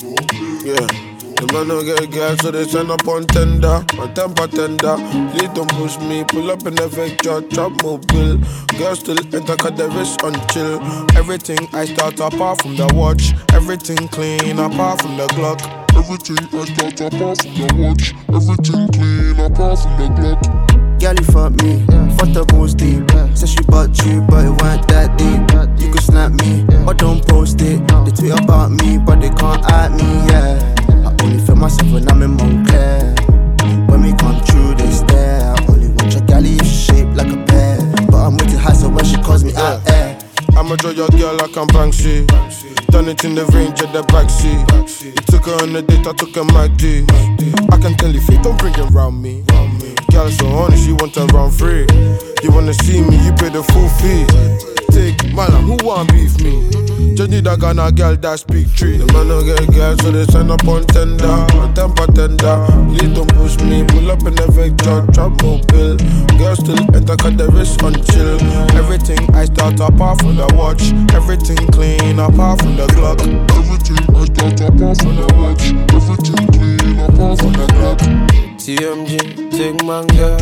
Yeah. The man don't get gas, so they send up on tender. My temper tender. Please don't push me. Pull up in the Vector, trap mobile. Girl still enter, cut the wrist on chill. Everything I start apart from the watch. Everything clean apart from the Glock. Everything I start apart from the watch. Everything clean apart from the Glock. Girl, you fuck me, fuck the balls deep. Said she butt you, but it weren't that deep. You could snap me, but don't post it. They tweet about me, but they can't at me, yeah. I only feel myself when I'm in Montclair. When we come through, they stare. I only watch a galley if she's shaped like a pear. But I'm way too high, so when she calls me out air. I'ma draw your girl like I'm Banksy. Done it in the range of the backseat. You took her on a date, I took her MacD. I can tell if you don't bring it round me. Girl so honest, she want to run free. You wanna see me, you pay the full fee. Take malam, who want beef me? Just need a Ghana girl that speak tree. The man don't get girl, so they sign up on tender. My temper tender. Please don't push me. Pull up in the Vector, trap mobile. Girl still enter, cut the wrist on chill. Everything I start apart from the watch. Everything clean apart from the Glock. Everything I start apart from the watch. Everything clean apart from the Glock. TMG, take manga,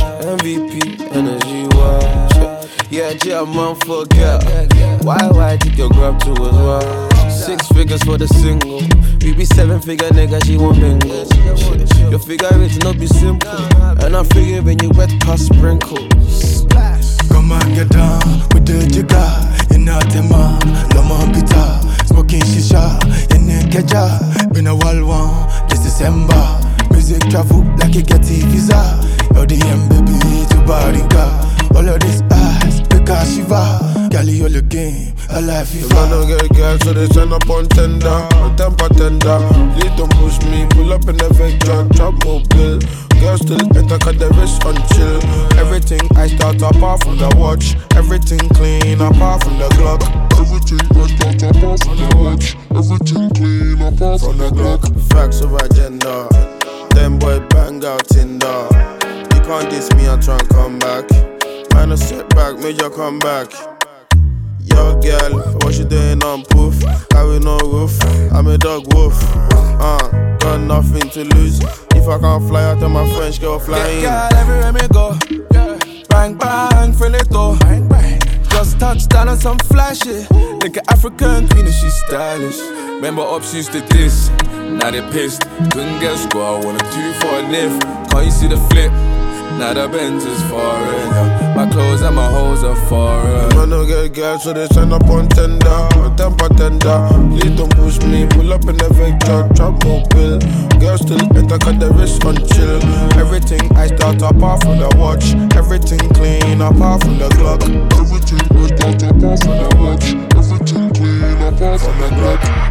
MVP, energy watch. Yeah, I'm on for girl. Why take your grab to as well? 6 figures for the single. We be 7-figure nigga, she want bingo. Your figure it's not be simple. And I figure when you wet past sprinkles. Come and get down with the jigger. You're not a man, Loma Pita. Smoking shisha, in a keja. Been a wild one, this December. Music travel like you get a visa. ODM baby to Baringa. All of this ass, because Shiva. Gally, you're looking, I like The FIFA. man don't get girl, so they send up on tender. My temper tender. Please don't push me. Pull up in the Vector, trap mobile. Girl still enter, cut the wrist on chill. Everything I start apart from the watch. Everything clean apart from the Glock. Everything I start apart from the watch. Everything clean apart from the Glock. Facts of agenda. Them boy bang out Tinder. You can't diss me and try and come back. Man a setback, major comeback. Yo girl, what you doing on poof? Carry no roof, I'm a dog wolf. Got nothing to lose. If I can't fly out, then my French girl flying. Girl, everywhere me go. Bang, bang, feel it though. Just touchdown on some fly shit. Like an African queen and she's stylish. Remember ups used to diss, now they pissed. Couldn't get score, I wanna 2 for a lift. Can't you see the flip? Now the Benz is foreign. My clothes and my hoes are foreign. Man don't get girl, so they sign up on tender. My temper tender. Please don't push me. Pull up in the Vector, trap mobile. Girl still enter, cut the wrist on chill. Everything I start apart from the watch. Everything clean apart from the Glock. Everything I start apart from the watch. Everything clean apart from the Glock.